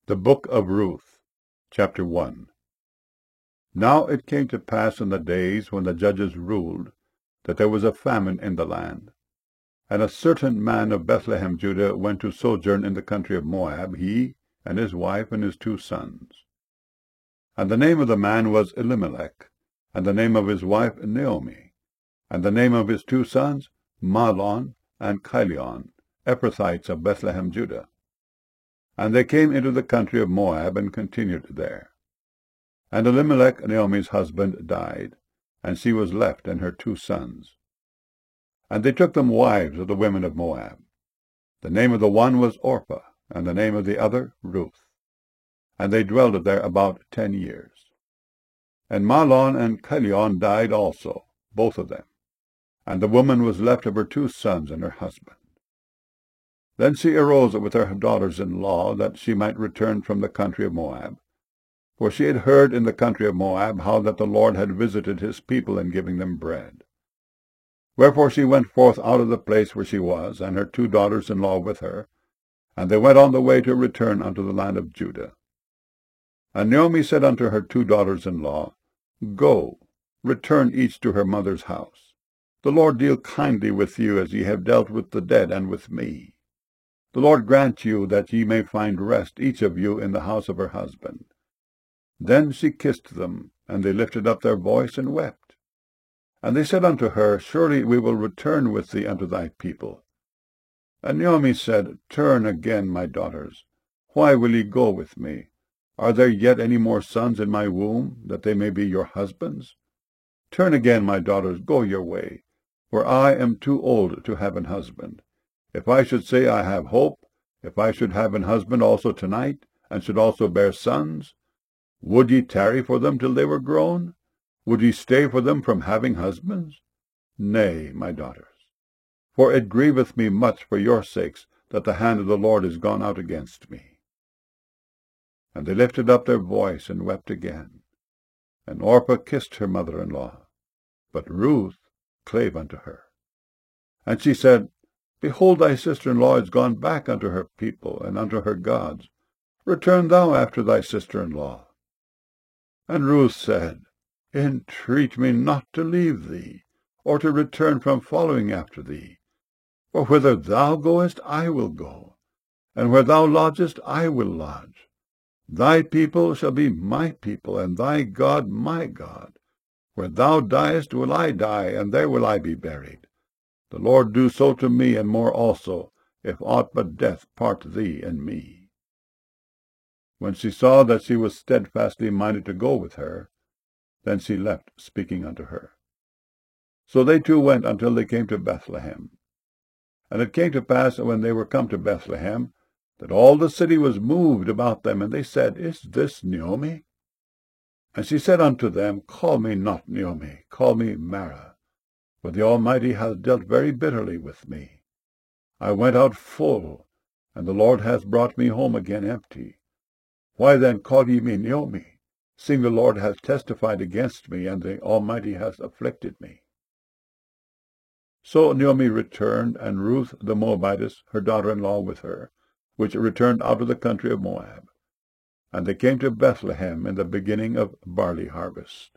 The Book of Ruth, Chapter 1. Now it came to pass in the days when the judges ruled, that there was a famine in the land. And a certain man of Bethlehem, Judah, went to sojourn in the country of Moab, he and his wife and his 2 sons. And the name of the man was Elimelech, and the name of his wife Naomi, and the name of his 2 sons Mahlon and Chilion, Ephrathites of Bethlehem, Judah. And they came into the country of Moab, and continued there. And Elimelech, Naomi's husband, died, and she was left and her 2 sons. And they took them wives of the women of Moab. The name of the one was Orpah, and the name of the other Ruth. And they dwelled there about 10 years. And Mahlon and Chilion died also, both of them. And the woman was left of her 2 sons and her husband. Then she arose with her daughters-in-law, that she might return from the country of Moab. For she had heard in the country of Moab how that the Lord had visited his people in giving them bread. Wherefore she went forth out of the place where she was, and her 2 daughters-in-law with her, and they went on the way to return unto the land of Judah. And Naomi said unto her 2 daughters-in-law, Go, return each to her mother's house. The Lord deal kindly with you, as ye have dealt with the dead and with me. The Lord grant you that ye may find rest, each of you, in the house of her husband. Then she kissed them, and they lifted up their voice and wept. And they said unto her, Surely we will return with thee unto thy people. And Naomi said, Turn again, my daughters. Why will ye go with me? Are there yet any more sons in my womb, that they may be your husbands? Turn again, my daughters, go your way, for I am too old to have an husband. If I should say I have hope, if I should have an husband also tonight, and should also bear sons, would ye tarry for them till they were grown? Would ye stay for them from having husbands? Nay, my daughters, for it grieveth me much for your sakes that the hand of the Lord is gone out against me. And they lifted up their voice and wept again. And Orpah kissed her mother-in-law, but Ruth clave unto her. And she said, Behold, thy sister-in-law is gone back unto her people and unto her gods. Return thou after thy sister-in-law. And Ruth said, Entreat me not to leave thee, or to return from following after thee. For whither thou goest, I will go, and where thou lodgest, I will lodge. Thy people shall be my people, and thy God my God. Where thou diest will I die, and there will I be buried. The Lord do so to me, and more also, if aught but death part thee and me. When she saw that she was steadfastly minded to go with her, then she left, speaking unto her. So they 2 went until they came to Bethlehem. And it came to pass, when they were come to Bethlehem, that all the city was moved about them, and they said, Is this Naomi? And she said unto them, Call me not Naomi, call me Mara. For the Almighty hath dealt very bitterly with me. I went out full, and the Lord hath brought me home again empty. Why then call ye me Naomi, seeing the Lord hath testified against me, and the Almighty hath afflicted me? So Naomi returned, and Ruth the Moabitess, her daughter-in-law, with her, which returned out of the country of Moab. And they came to Bethlehem in the beginning of barley harvest.